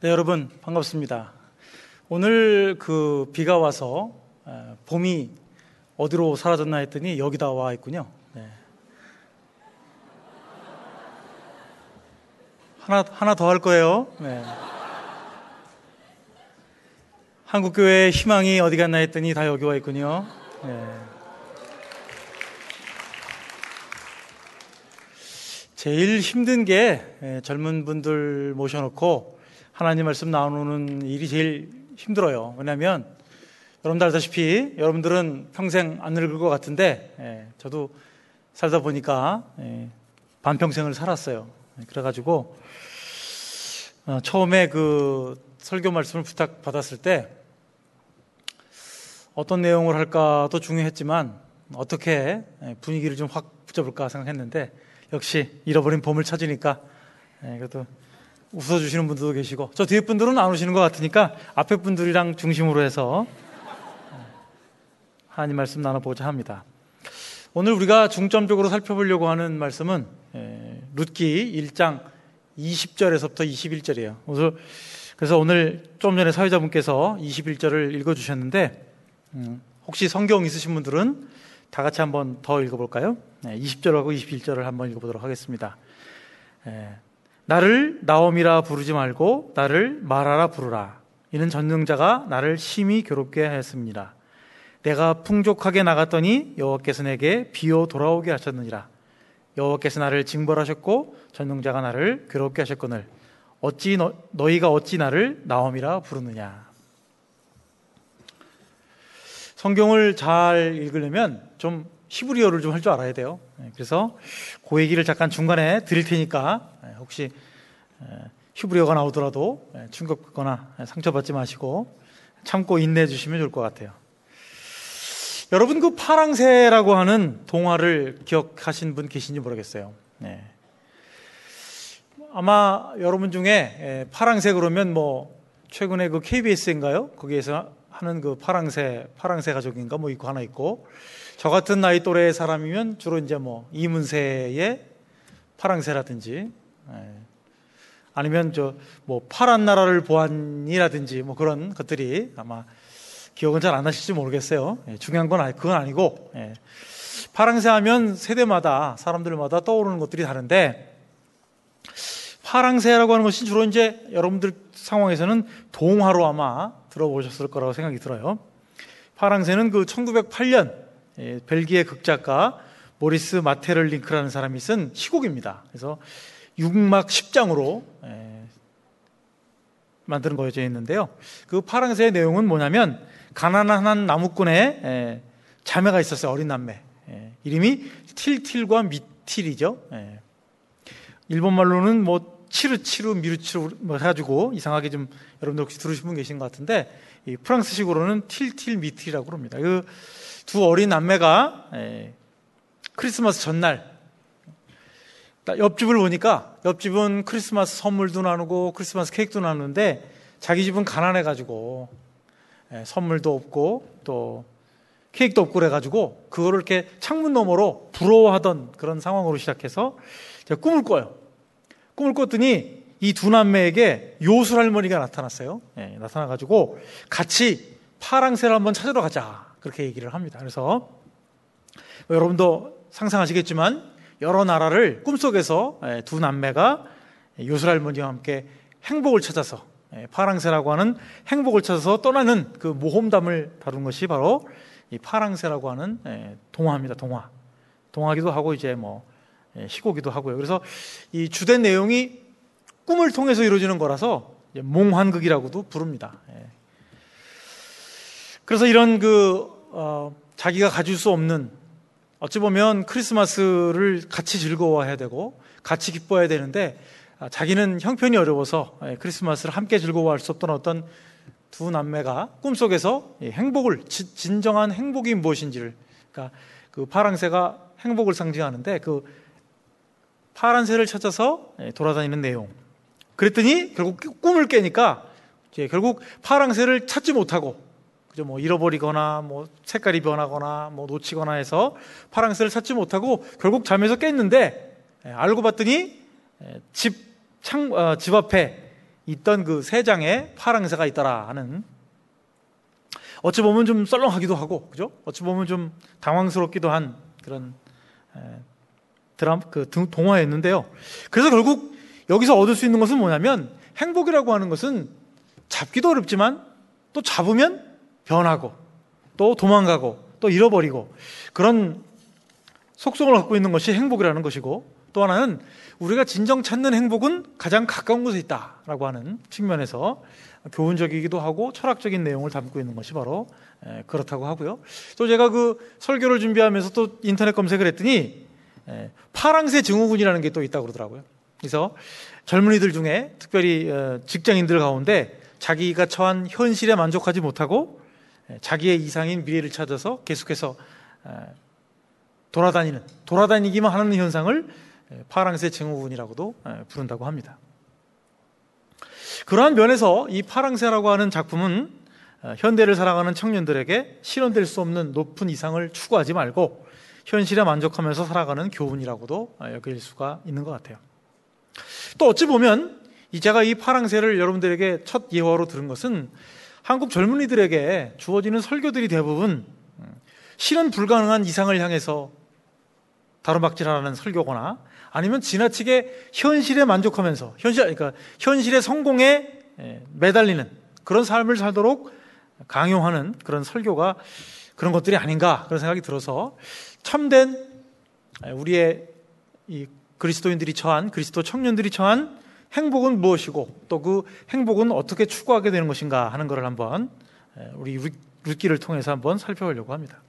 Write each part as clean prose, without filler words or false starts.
네, 여러분 반갑습니다. 오늘 비가 와서 봄이 어디로 사라졌나 했더니 여기다 와 있군요. 네. 하나 더 할 거예요. 네. 한국교회의 희망이 어디 갔나 했더니 다 여기 와 있군요. 네. 제일 힘든 게 젊은 분들 모셔놓고 하나님 말씀 나누는 일이 제일 힘들어요. 왜냐하면 여러분들 알다시피 여러분들은 평생 안 늙을 것 같은데 저도 살다 보니까 반평생을 살았어요. 그래가지고 처음에 설교 말씀을 부탁받았을 때 어떤 내용을 할까도 중요했지만 어떻게 분위기를 좀 확 붙여볼까 생각했는데 역시 잃어버린 봄을 찾으니까 그래도 웃어주시는 분들도 계시고 저 뒤에 분들은 안 오시는 것 같으니까 앞에 분들이랑 중심으로 해서 하나님 말씀 나눠보고자 합니다. 오늘 우리가 중점적으로 살펴보려고 하는 말씀은 룻기 1장 20절에서부터 21절이에요. 그래서 오늘 좀 전에 사회자분께서 21절을 읽어주셨는데 혹시 성경 있으신 분들은 다 같이 한번 더 읽어볼까요? 20절하고 21절을 한번 읽어보도록 하겠습니다. 나를 나옴이라 부르지 말고 나를 마라라 부르라. 이는 전능자가 나를 심히 괴롭게 하였습니다. 내가 풍족하게 나갔더니 여호와께서 내게 비어 돌아오게 하셨느니라. 여호와께서 나를 징벌하셨고 전능자가 나를 괴롭게 하셨거늘 어찌 너희가 어찌 나를 나옴이라 부르느냐. 성경을 잘 읽으려면 좀 히브리어를 좀 할 줄 알아야 돼요. 그래서 그 얘기를 잠깐 중간에 드릴 테니까 혹시 히브리어가 나오더라도 충격받거나 상처받지 마시고 참고 인내해 주시면 좋을 것 같아요. 여러분 파랑새라고 하는 동화를 기억하신 분 계신지 모르겠어요. 아마 여러분 중에 파랑새 그러면 최근에 KBS인가요? 거기에서 하는 파랑새 가족인가 있고 하나 있고 저 같은 나이 또래의 사람이면 주로 이제 이문세의 파랑새라든지 아니면 파란 나라를 보았니라든지 그런 것들이 아마 기억은 잘 안 나실지 모르겠어요. 중요한 건 그건 아니고 파랑새 하면 세대마다 사람들마다 떠오르는 것들이 다른데 파랑새라고 하는 것이 주로 이제 여러분들 상황에서는 동화로 아마 들어보셨을 거라고 생각이 들어요. 파랑새는 1908년 벨기에 극작가 모리스 마테를링크라는 사람이 쓴 시곡입니다. 그래서 6막 10장으로 만드는 거여져 있는데요. 파랑새의 내용은 뭐냐면 가난한 한 나무꾼의 자매가 있었어요. 어린 남매. 이름이 틸틸과 미틸이죠. 일본 말로는 치르치르 미루치르 해가지고 이상하게 좀 여러분들 혹시 들으신 분 계신 것 같은데 이 프랑스식으로는 틸틸 미틸이라고 그럽니다. 두 어린 남매가 크리스마스 전날 옆집을 보니까 옆집은 크리스마스 선물도 나누고 크리스마스 케이크도 나누는데 자기 집은 가난해가지고 선물도 없고 또 케이크도 없고 그래가지고 그거를 이렇게 창문 너머로 부러워하던 그런 상황으로 시작해서 꿈을 꿔요. 꿈을 꿨더니 이 두 남매에게 요술 할머니가 나타났어요. 나타나가지고 같이 파랑새를 한번 찾으러 가자 그렇게 얘기를 합니다. 그래서 여러분도 상상하시겠지만 여러 나라를 꿈속에서 두 남매가 요술 할머니와 함께 행복을 찾아서 파랑새라고 하는 행복을 찾아서 떠나는 그 모험담을 다룬 것이 바로 이 파랑새라고 하는 동화입니다. 동화기도 하고 이제 시고기도 하고요. 그래서 이 주된 내용이 꿈을 통해서 이루어지는 거라서 몽환극이라고도 부릅니다. 그래서 이런 자기가 가질 수 없는 어찌 보면 크리스마스를 같이 즐거워해야 되고 같이 기뻐해야 되는데 자기는 형편이 어려워서 크리스마스를 함께 즐거워할 수 없던 어떤 두 남매가 꿈속에서 행복을 진정한 행복이 무엇인지를 그러니까 파랑새가 행복을 상징하는데 파란새를 찾아서 돌아다니는 내용. 그랬더니 결국 꿈을 깨니까 결국 파랑새를 찾지 못하고 잃어버리거나 색깔이 변하거나 놓치거나 해서 파랑새를 찾지 못하고 결국 잠에서 깼는데 알고 봤더니 집 앞에 있던 그 세 장의 파랑새가 있더라 하는, 어찌 보면 좀 썰렁하기도 하고, 그죠? 어찌 보면 좀 당황스럽기도 한 그런 동화였는데요. 그래서 결국 여기서 얻을 수 있는 것은 뭐냐면, 행복이라고 하는 것은 잡기도 어렵지만 또 잡으면 변하고 또 도망가고 또 잃어버리고, 그런 속성을 갖고 있는 것이 행복이라는 것이고, 또 하나는 우리가 진정 찾는 행복은 가장 가까운 곳에 있다라고 하는 측면에서 교훈적이기도 하고 철학적인 내용을 담고 있는 것이 바로 그렇다고 하고요. 또 제가 그 설교를 준비하면서 또 인터넷 검색을 했더니 파랑새 증후군이라는 게 또 있다고 그러더라고요. 그래서 젊은이들 중에 특별히 직장인들 가운데 자기가 처한 현실에 만족하지 못하고 자기의 이상인 미래를 찾아서 계속해서 돌아다니기만 하는 현상을 파랑새 증후군이라고도 부른다고 합니다. 그러한 면에서 이 파랑새라고 하는 작품은 현대를 살아가는 청년들에게 실현될 수 없는 높은 이상을 추구하지 말고 현실에 만족하면서 살아가는 교훈이라고도 여길 수가 있는 것 같아요. 또 어찌 보면 제가 이 파랑새를 여러분들에게 첫 예화로 들은 것은 한국 젊은이들에게 주어지는 설교들이 대부분 실현 불가능한 이상을 향해서 다루막질하는 설교거나, 아니면 지나치게 현실에 만족하면서 그러니까 현실의 성공에 매달리는 그런 삶을 살도록 강요하는 그런 설교가, 그런 것들이 아닌가, 그런 생각이 들어서 참된 우리의 이 그리스도인들이 처한, 그리스도 청년들이 처한 행복은 무엇이고 또 그 행복은 어떻게 추구하게 되는 것인가 하는 것을 한번 우리 룻기를 통해서 한번 살펴보려고 합니다.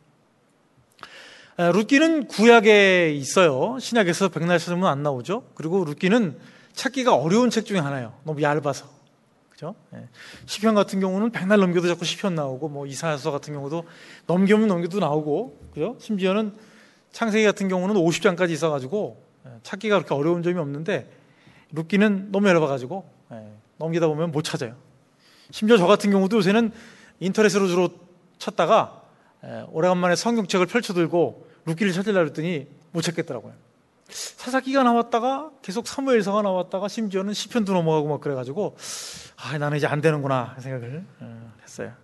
룻기는 구약에 있어요. 신약에서 백날 찾으면 안 나오죠. 그리고 룻기는 찾기가 어려운 책 중에 하나예요. 너무 얇아서. 그죠? 시편 같은 경우는 백날 넘겨도 자꾸 시편 나오고, 뭐 이사야서 같은 경우도 넘기면 넘겨도 나오고, 그죠? 심지어는 창세기 같은 경우는 50장까지 있어가지고 찾기가 그렇게 어려운 점이 없는데, 룻기는 너무 얇아가지고 넘기다 보면 못 찾아요. 심지어 저 같은 경우도 요새는 인터넷으로 주로 찾다가 오래간만에 성경책을 펼쳐들고 룻기를 찾으려고 했더니 못 찾겠더라고요. 사사기가 나왔다가 계속 사무엘서가 나왔다가 심지어는 시편도 넘어가고 막 그래가지고 나는 이제 안 되는구나 생각을 했어요.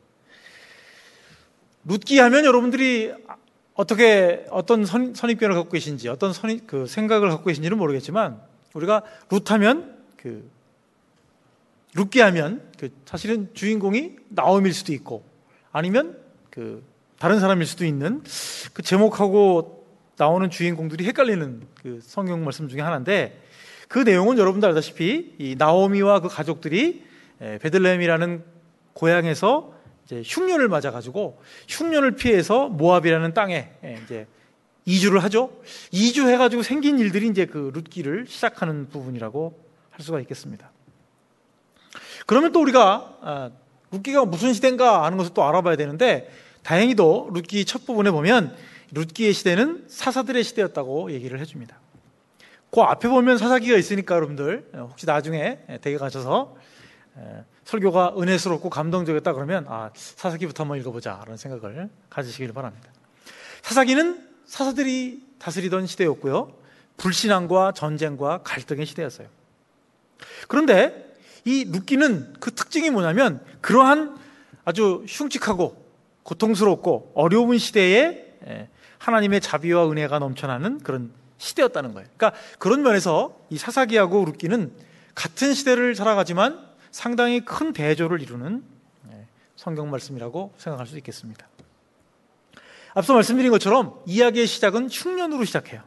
룻기 하면 여러분들이 어떤 선입견을 갖고 계신지, 어떤 생각을 갖고 계신지는 모르겠지만, 우리가 룻하면 룻기 하면 사실은 주인공이 나오미일 수도 있고, 아니면 다른 사람일 수도 있는, 그 제목하고 나오는 주인공들이 헷갈리는 그 성경 말씀 중에 하나인데, 그 내용은 여러분들 알다시피 이 나오미와 그 가족들이 베들레헴이라는 고향에서 이제 흉년을 맞아가지고 흉년을 피해서 모압이라는 땅에 이제 이주를 하죠. 이주해가지고 생긴 일들이 이제 그 룻기를 시작하는 부분이라고 할 수가 있겠습니다. 그러면 또 우리가 룻기가 무슨 시대인가 하는 것을 또 알아봐야 되는데, 다행히도 룻기 첫 부분에 보면 룻기의 시대는 사사들의 시대였다고 얘기를 해줍니다. 그 앞에 보면 사사기가 있으니까 여러분들 혹시 나중에 댁에 가셔서 설교가 은혜스럽고 감동적이었다 그러면 사사기부터 한번 읽어보자 라는 생각을 가지시길 바랍니다. 사사기는 사사들이 다스리던 시대였고요, 불신앙과 전쟁과 갈등의 시대였어요. 그런데 이 룻기는 그 특징이 뭐냐면, 그러한 아주 흉측하고 고통스럽고 어려운 시대에 하나님의 자비와 은혜가 넘쳐나는 그런 시대였다는 거예요. 그러니까 그런 면에서 이 사사기하고 룻기는 같은 시대를 살아가지만 상당히 큰 대조를 이루는 성경 말씀이라고 생각할 수 있겠습니다. 앞서 말씀드린 것처럼 이야기의 시작은 흉년으로 시작해요.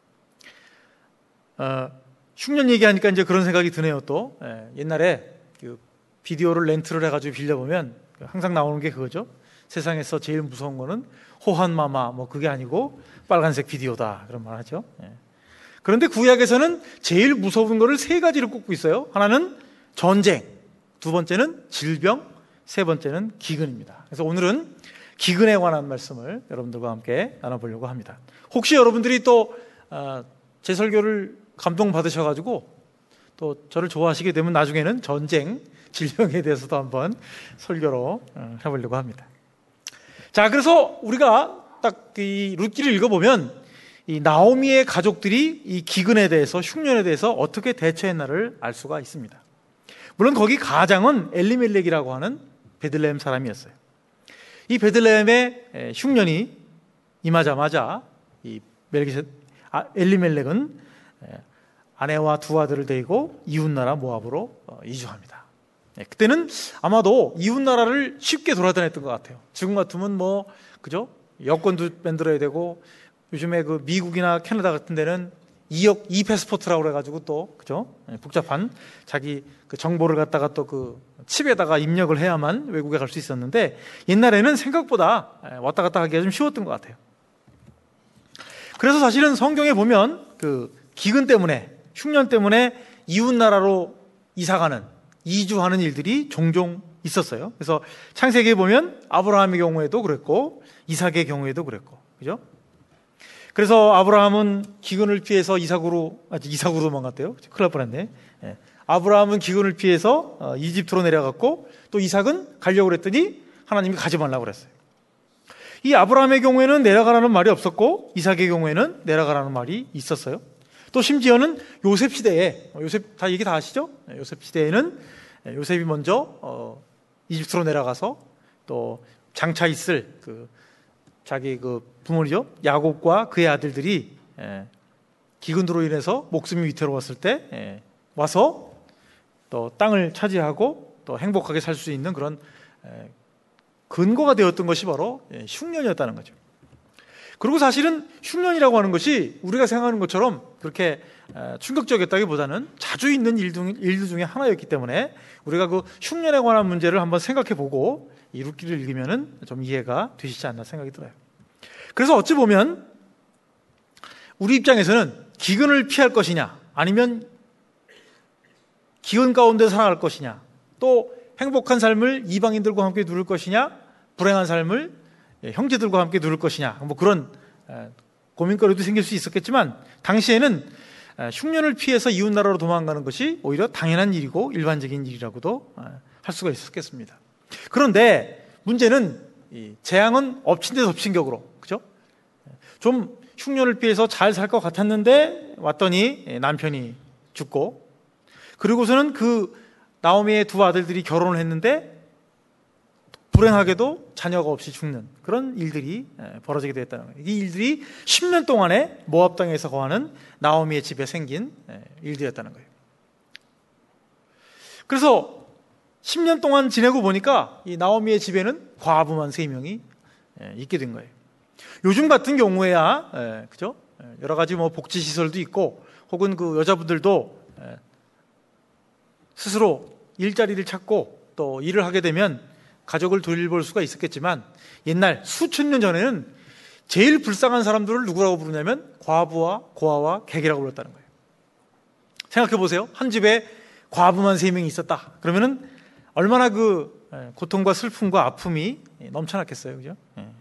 흉년 얘기하니까 이제 그런 생각이 드네요. 또 옛날에 그 비디오를 렌트를 해가지고 빌려보면 항상 나오는 게 그거죠. 세상에서 제일 무서운 거는 호환마마, 뭐 그게 아니고 빨간색 비디오다, 그런 말 하죠. 그런데 구약에서는 제일 무서운 거를 세 가지를 꼽고 있어요. 하나는 전쟁, 두 번째는 질병, 세 번째는 기근입니다. 그래서 오늘은 기근에 관한 말씀을 여러분들과 함께 나눠보려고 합니다. 혹시 여러분들이 또 제 설교를 감동받으셔가지고 또 저를 좋아하시게 되면 나중에는 전쟁, 질병에 대해서도 한번 설교로 해보려고 합니다. 자, 그래서 우리가 딱 이 룻기를 읽어보면 이 나오미의 가족들이 이 기근에 대해서, 흉년에 대해서 어떻게 대처했나를 알 수가 있습니다. 물론 거기 가장은 엘리멜렉이라고 하는 베들레헴 사람이었어요. 이 베들레헴의 흉년이 임하자마자 이 엘리멜렉은 아내와 두 아들을 데리고 이웃나라 모압으로 이주합니다. 그때는 아마도 이웃나라를 쉽게 돌아다녔던 것 같아요. 지금 같으면 그죠? 여권도 만들어야 되고, 요즘에 그 미국이나 캐나다 같은 데는 이패스포트라고 그래가지고 또, 그죠? 복잡한 자기 그 정보를 갖다가 또 그 칩에다가 입력을 해야만 외국에 갈 수 있었는데, 옛날에는 생각보다 왔다 갔다 하기가 좀 쉬웠던 것 같아요. 그래서 사실은 성경에 보면 그 기근 때문에, 흉년 때문에 이웃나라로 이사가는, 이주하는 일들이 종종 있었어요. 그래서 창세기에 보면 아브라함의 경우에도 그랬고, 이삭의 경우에도 그랬고, 그죠? 그래서 아브라함은 기근을 피해서 이삭으로 도망갔대요. 큰일 날 뻔했네. 아브라함은 기근을 피해서 이집트로 내려갔고, 또 이삭은 가려고 그랬더니 하나님이 가지 말라고 그랬어요. 이 아브라함의 경우에는 내려가라는 말이 없었고, 이삭의 경우에는 내려가라는 말이 있었어요. 또 심지어는 요셉 시대에, 요셉 다 얘기 다 아시죠? 요셉 시대에는 요셉이 먼저 이집트로 내려가서 또 장차 있을 자기 부모죠, 야곱과 그의 아들들이 기근으로 인해서 목숨이 위태로웠을 때 와서 또 땅을 차지하고 또 행복하게 살 수 있는 그런 근거가 되었던 것이 바로 흉년이었다는 거죠. 그리고 사실은 흉년이라고 하는 것이 우리가 생각하는 것처럼 그렇게 충격적이었다기보다는 자주 있는 일들 중에 하나였기 때문에 우리가 그 흉년에 관한 문제를 한번 생각해 보고 이 룻기를 읽으면 좀 이해가 되시지 않나 생각이 들어요. 그래서 어찌 보면 우리 입장에서는 기근을 피할 것이냐, 아니면 기근 가운데 살아갈 것이냐, 또 행복한 삶을 이방인들과 함께 누릴 것이냐, 불행한 삶을 형제들과 함께 누릴 것이냐, 그런 고민거리도 생길 수 있었겠지만, 당시에는 흉년을 피해서 이웃나라로 도망가는 것이 오히려 당연한 일이고 일반적인 일이라고도 할 수가 있었겠습니다. 그런데 문제는 재앙은 엎친 데 덮친 격으로, 그죠? 좀 흉년을 피해서 잘 살 것 같았는데 왔더니 남편이 죽고, 그리고서는 그 나오미의 두 아들들이 결혼을 했는데 불행하게도 자녀가 없이 죽는 그런 일들이 벌어지게 되었다는 거예요. 이 일들이 10년 동안에 모압 땅에서 거하는 나오미의 집에 생긴 일들이었다는 거예요. 그래서 10년 동안 지내고 보니까 이 나오미의 집에는 과부만 3명이 있게 된 거예요. 요즘 같은 경우에야 그죠? 여러 가지 복지 시설도 있고, 혹은 그 여자분들도 스스로 일자리를 찾고 또 일을 하게 되면 가족을 돌볼 수가 있었겠지만, 옛날 수천 년 전에는 제일 불쌍한 사람들을 누구라고 부르냐면 과부와 고아와 객이라고 불렀다는 거예요. 생각해 보세요. 한 집에 과부만 3명이 있었다. 그러면은 얼마나 그 고통과 슬픔과 아픔이 넘쳐났겠어요. 그죠?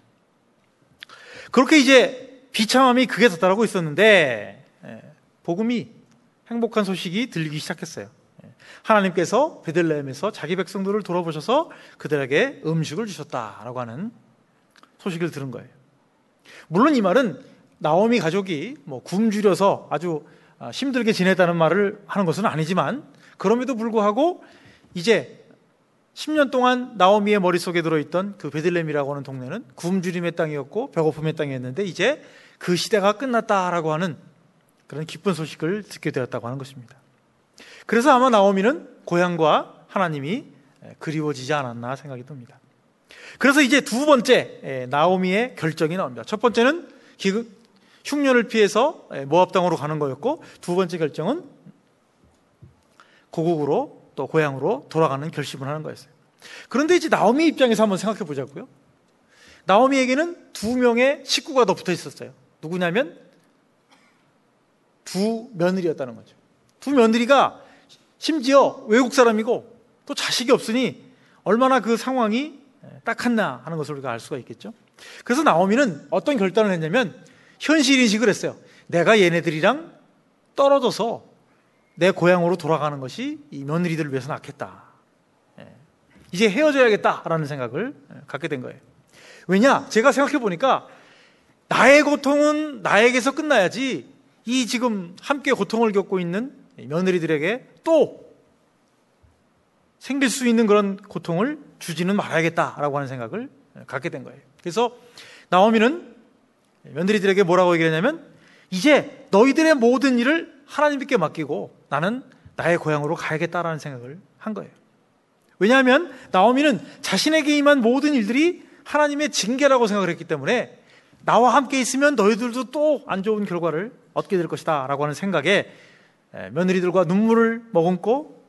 그렇게 이제 비참함이 극에 닿다라고 있었는데, 복음이, 행복한 소식이 들리기 시작했어요. 하나님께서 베들레헴에서 자기 백성들을 돌아보셔서 그들에게 음식을 주셨다라고 하는 소식을 들은 거예요. 물론 이 말은 나오미 가족이 굶주려서 아주 힘들게 지냈다는 말을 하는 것은 아니지만, 그럼에도 불구하고 이제 10년 동안 나오미의 머릿속에 들어있던 그 베들레헴이라고 하는 동네는 굶주림의 땅이었고 배고픔의 땅이었는데, 이제 그 시대가 끝났다라고 하는 그런 기쁜 소식을 듣게 되었다고 하는 것입니다. 그래서 아마 나오미는 고향과 하나님이 그리워지지 않았나 생각이 듭니다. 그래서 이제 두 번째 나오미의 결정이 나옵니다. 첫 번째는 흉년을 피해서 모압 땅으로 가는 거였고, 두 번째 결정은 고국으로, 또 고향으로 돌아가는 결심을 하는 거였어요. 그런데 이제 나오미 입장에서 한번 생각해 보자고요. 나오미에게는 2명의 식구가 더 붙어 있었어요. 누구냐면 두 며느리였다는 거죠. 두 며느리가 심지어 외국 사람이고 또 자식이 없으니 얼마나 그 상황이 딱했나 하는 것을 우리가 알 수가 있겠죠. 그래서 나오미는 어떤 결단을 했냐면 현실인식을 했어요. 내가 얘네들이랑 떨어져서 내 고향으로 돌아가는 것이 이 며느리들을 위해서 낫겠다. 이제 헤어져야겠다라는 생각을 갖게 된 거예요. 왜냐? 제가 생각해 보니까 나의 고통은 나에게서 끝나야지, 이 지금 함께 고통을 겪고 있는 며느리들에게 또 생길 수 있는 그런 고통을 주지는 말아야겠다라고 하는 생각을 갖게 된 거예요. 그래서 나오미는 며느리들에게 뭐라고 얘기했냐면, 이제 너희들의 모든 일을 하나님께 맡기고 나는 나의 고향으로 가야겠다라는 생각을 한 거예요. 왜냐하면 나오미는 자신에게 임한 모든 일들이 하나님의 징계라고 생각을 했기 때문에, 나와 함께 있으면 너희들도 또 안 좋은 결과를 얻게 될 것이다 라고 하는 생각에 며느리들과 눈물을 머금고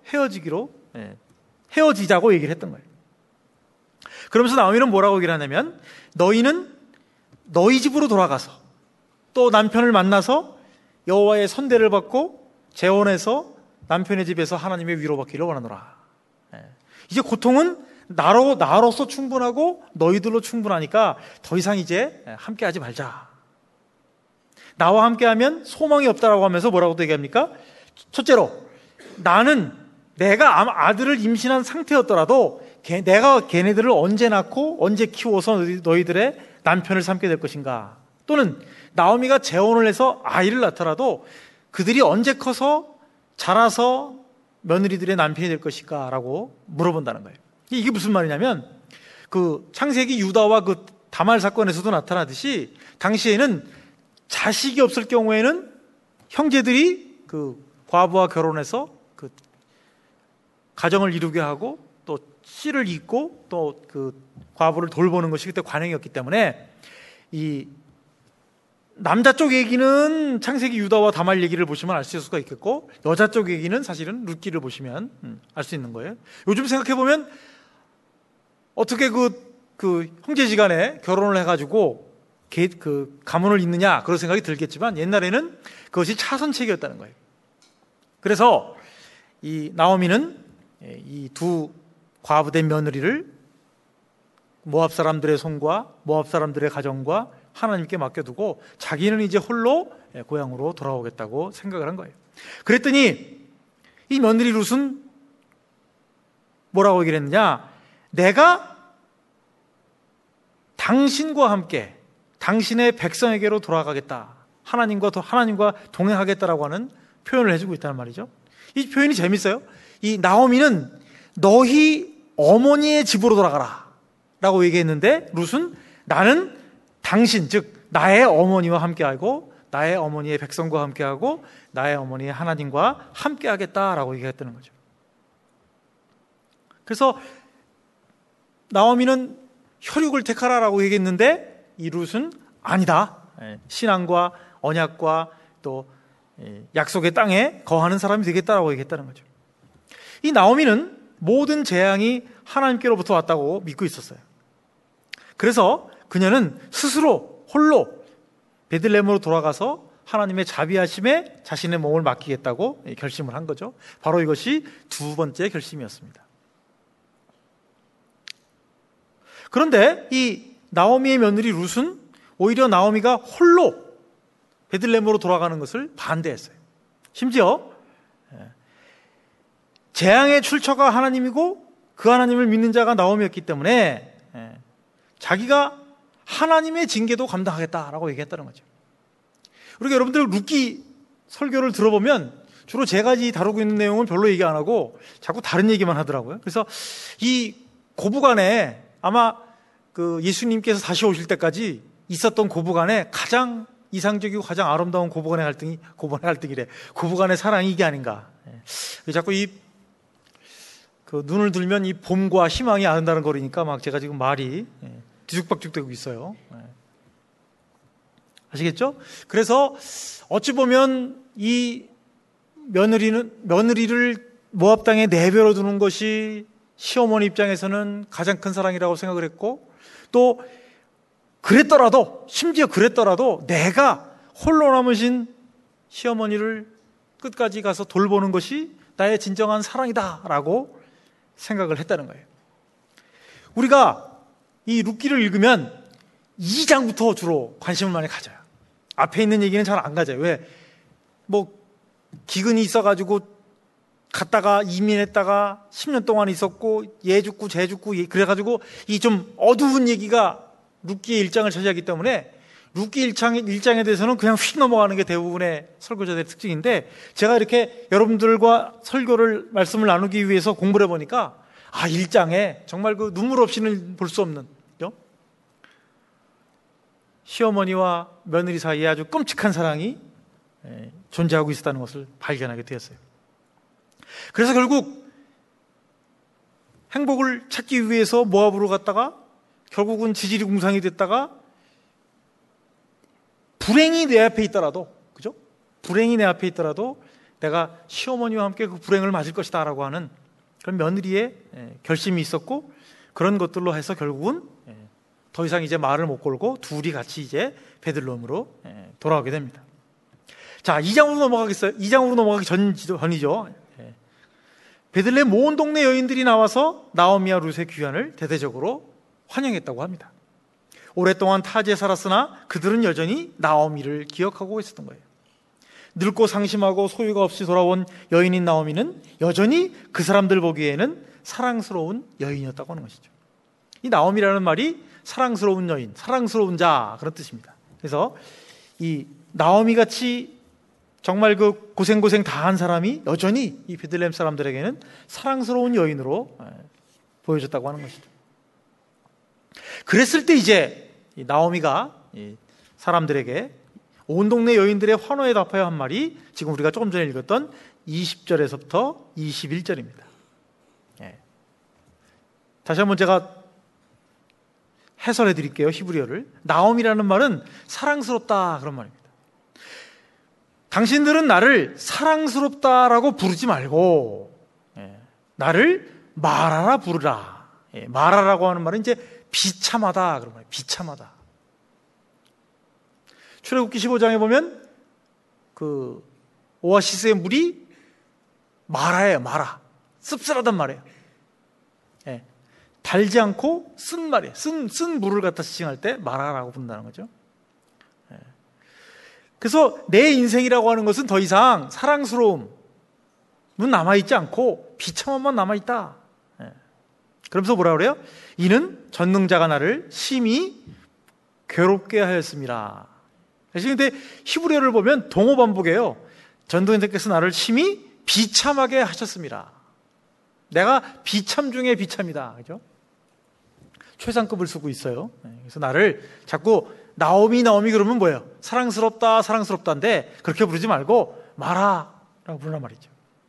헤어지자고 얘기를 했던 거예요. 그러면서 나오미는 뭐라고 얘기를 하냐면, 너희는 너희 집으로 돌아가서 또 남편을 만나서 여호와의 선대를 받고 재혼해서 남편의 집에서 하나님의 위로받기를 원하노라. 이제 고통은 나로서 충분하고 너희들로 충분하니까 더 이상 이제 함께 하지 말자. 나와 함께 하면 소망이 없다라고 하면서 뭐라고 또 얘기합니까? 첫째로, 나는 내가 아들을 임신한 상태였더라도 내가 걔네들을 언제 낳고 언제 키워서 너희들의 남편을 삼게 될 것인가? 또는 나오미가 재혼을 해서 아이를 낳더라도 그들이 언제 커서 자라서 며느리들의 남편이 될 것인가? 라고 물어본다는 거예요. 이게 무슨 말이냐면, 그 창세기 유다와 그 다말 사건에서도 나타나듯이 당시에는 자식이 없을 경우에는 형제들이 그 과부와 결혼해서 그 가정을 이루게 하고 또 씨를 잇고 또 그 과부를 돌보는 것이 그때 관행이었기 때문에, 이 남자 쪽 얘기는 창세기 유다와 다말 얘기를 보시면 알 수 있을 수가 있겠고, 여자 쪽 얘기는 사실은 룻기를 보시면 알 수 있는 거예요. 요즘 생각해보면 어떻게 그 형제지간에 결혼을 해가지고 그 가문을 잇느냐 그런 생각이 들겠지만, 옛날에는 그것이 차선책이었다는 거예요. 그래서 이 나오미는 이 두 과부된 며느리를 모압 사람들의 손과 모압 사람들의 가정과 하나님께 맡겨두고 자기는 이제 홀로 고향으로 돌아오겠다고 생각을 한 거예요. 그랬더니 이 며느리 룻은 뭐라고 얘기를 했느냐? 내가 당신과 함께 당신의 백성에게로 돌아가겠다. 하나님과 동행하겠다라고 하는 표현을 해주고 있다는 말이죠. 이 표현이 재밌어요. 이 나오미는 너희 어머니의 집으로 돌아가라 라고 얘기했는데, 룻은 나는 당신, 즉 나의 어머니와 함께하고 나의 어머니의 백성과 함께하고 나의 어머니의 하나님과 함께하겠다라고 얘기했다는 거죠. 그래서 나오미는 혈육을 택하라라고 얘기했는데, 이 룻은 아니다. 신앙과 언약과 또 약속의 땅에 거하는 사람이 되겠다라고 얘기했다는 거죠. 이 나오미는 모든 재앙이 하나님께로부터 왔다고 믿고 있었어요. 그래서 그녀는 스스로 홀로 베들레헴으로 돌아가서 하나님의 자비하심에 자신의 몸을 맡기겠다고 결심을 한 거죠. 바로 이것이 두 번째 결심이었습니다. 그런데 이 나오미의 며느리 룻은 오히려 나오미가 홀로 베들레헴으로 돌아가는 것을 반대했어요. 심지어 재앙의 출처가 하나님이고 그 하나님을 믿는 자가 나오미였기 때문에 자기가 하나님의 징계도 감당하겠다라고 얘기했다는 거죠. 우리가 여러분들 룻기 설교를 들어보면 주로 제가 다루고 있는 내용은 별로 얘기 안 하고 자꾸 다른 얘기만 하더라고요. 그래서 이 고부간에 아마 그 예수님께서 다시 오실 때까지 있었던 고부간에 가장 이상적이고 가장 아름다운 고부간의 사랑이 이게 아닌가. 자꾸 그 눈을 들면 이 봄과 희망이 아른다는 거리니까 막 제가 지금 말이 뒤죽박죽되고 있어요. 아시겠죠? 그래서 어찌 보면 이 며느리를 모압 땅에 내버려 두는 것이 시어머니 입장에서는 가장 큰 사랑이라고 생각을 했고, 또 심지어 그랬더라도 내가 홀로 남으신 시어머니를 끝까지 가서 돌보는 것이 나의 진정한 사랑이다라고 생각을 했다는 거예요. 우리가 이 룻기를 읽으면 2장부터 주로 관심을 많이 가져요. 앞에 있는 얘기는 잘 안 가져요. 왜? 기근이 있어가지고 갔다가 이민했다가 10년 동안 있었고 얘 죽고 쟤 죽고 그래가지고 이 좀 어두운 얘기가 룻기의 1장을 차지하기 때문에 룻기 1장에 대해서는 그냥 휙 넘어가는 게 대부분의 설교자들의 특징인데, 제가 이렇게 여러분들과 말씀을 나누기 위해서 공부를 해보니까 1장에 정말 그 눈물 없이는 볼 수 없는, 그죠? 시어머니와 며느리 사이에 아주 끔찍한 사랑이 존재하고 있었다는 것을 발견하게 되었어요. 그래서 결국 행복을 찾기 위해서 모압으로 갔다가 결국은 지지리 궁상이 됐다가 불행이 내 앞에 있더라도, 그죠? 불행이 내 앞에 있더라도 내가 시어머니와 함께 그 불행을 맞을 것이다 라고 하는 그런 며느리의 결심이 있었고, 그런 것들로 해서 결국은 더 이상 이제 말을 못 걸고 둘이 같이 이제 베들레헴으로 돌아오게 됩니다. 자, 2장으로 넘어가겠어요. 2장으로 넘어가기 전이죠. 베들레헴 온 동네 여인들이 나와서 나오미와 룻의 귀환을 대대적으로 환영했다고 합니다. 오랫동안 타지에 살았으나 그들은 여전히 나오미를 기억하고 있었던 거예요. 늙고 상심하고 소유가 없이 돌아온 여인인 나오미는 여전히 그 사람들 보기에는 사랑스러운 여인이었다고 하는 것이죠. 이 나오미라는 말이 사랑스러운 여인, 사랑스러운 자, 그런 뜻입니다. 그래서 이 나오미 같이 정말 그 고생 다 한 사람이 여전히 이 베들레헴 사람들에게는 사랑스러운 여인으로 보여졌다고 하는 것이죠. 그랬을 때 이제 나오미가 사람들에게 온 동네 여인들의 환호에 답하여 한 말이 지금 우리가 조금 전에 읽었던 20절에서부터 21절입니다. 다시 한번 제가 해설해 드릴게요. 히브리어를. 나오미라는 말은 사랑스럽다, 그런 말입니다. 당신들은 나를 사랑스럽다라고 부르지 말고 나를 마라라 부르라. 마라라고 하는 말은 이제 비참하다, 그런 말이에요. 비참하다. 출애굽기 15장에 보면 그 오아시스의 물이 마라예요. 마라. 씁쓸하단 말이에요. 달지 않고 쓴 말이에요. 쓴 물을 갖다 지칭할 때 마라라고 부른다는 거죠. 그래서 내 인생이라고 하는 것은 더 이상 사랑스러움은 남아있지 않고 비참함만 남아있다. 그러면서 뭐라 그래요? 이는 전능자가 나를 심히 괴롭게 하였습니다. 그런데 히브리어를 보면 동호 반복이에요. 전능자께서 나를 심히 비참하게 하셨습니다. 내가 비참 중에 비참이다. 그죠? 최상급을 쓰고 있어요. 그래서 나를 자꾸 나오미 그러면 뭐예요? 사랑스럽다인데 그렇게 부르지 말고 마라라고 부르란 말이죠.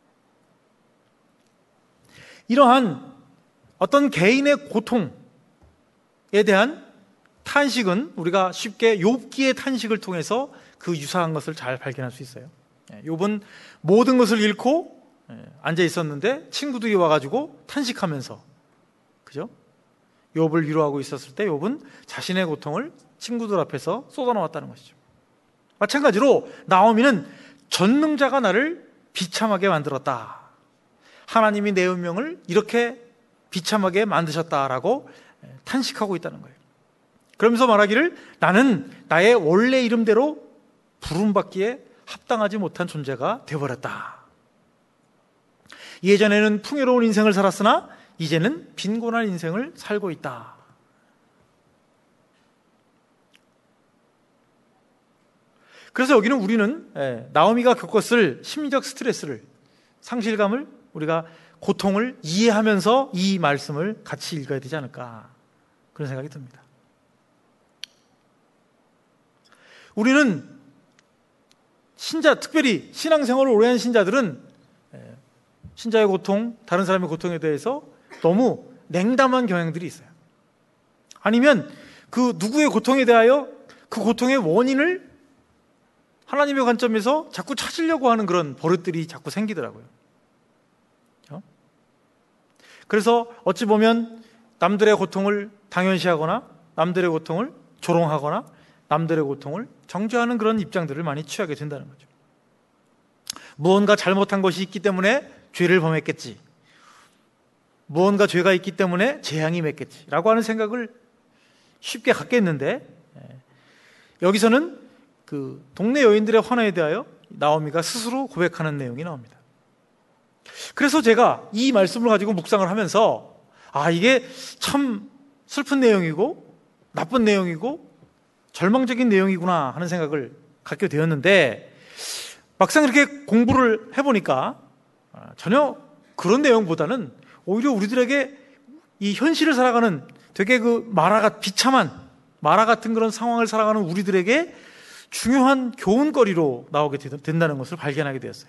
이러한 어떤 개인의 고통에 대한 탄식은 우리가 쉽게 욥기의 탄식을 통해서 그 유사한 것을 잘 발견할 수 있어요. 욥은 모든 것을 잃고 앉아 있었는데 친구들이 와가지고 탄식하면서, 그죠? 욥을 위로하고 있었을 때 욥은 자신의 고통을 친구들 앞에서 쏟아놓았다는 것이죠. 마찬가지로 나오미는 전능자가 나를 비참하게 만들었다. 하나님이 내 운명을 이렇게 비참하게 만드셨다라고 탄식하고 있다는 거예요. 그러면서 말하기를 나는 나의 원래 이름대로 부름받기에 합당하지 못한 존재가 되어버렸다. 예전에는 풍요로운 인생을 살았으나 이제는 빈곤한 인생을 살고 있다. 그래서 여기는 우리는 나오미가 겪었을 심리적 스트레스를, 상실감을, 우리가 고통을 이해하면서 이 말씀을 같이 읽어야 되지 않을까, 그런 생각이 듭니다. 우리는 특별히 신앙생활을 오래 한 신자들은 신자의 고통, 다른 사람의 고통에 대해서 너무 냉담한 경향들이 있어요. 아니면 그 누구의 고통에 대하여 그 고통의 원인을 하나님의 관점에서 자꾸 찾으려고 하는 그런 버릇들이 자꾸 생기더라고요. 그래서 어찌 보면 남들의 고통을 당연시하거나 남들의 고통을 조롱하거나 남들의 고통을 정죄하는 그런 입장들을 많이 취하게 된다는 거죠. 무언가 잘못한 것이 있기 때문에 죄를 범했겠지, 무언가 죄가 있기 때문에 재앙이 맺겠지 라고 하는 생각을 쉽게 갖겠는데, 여기서는 그 동네 여인들의 환호에 대하여 나오미가 스스로 고백하는 내용이 나옵니다. 그래서 제가 이 말씀을 가지고 묵상을 하면서 이게 참 슬픈 내용이고 나쁜 내용이고 절망적인 내용이구나 하는 생각을 갖게 되었는데, 막상 이렇게 공부를 해보니까 전혀 그런 내용보다는 오히려 우리들에게 이 현실을 살아가는 되게 비참한 마라 같은 그런 상황을 살아가는 우리들에게 중요한 교훈거리로 나오게 된다는 것을 발견하게 되었어요.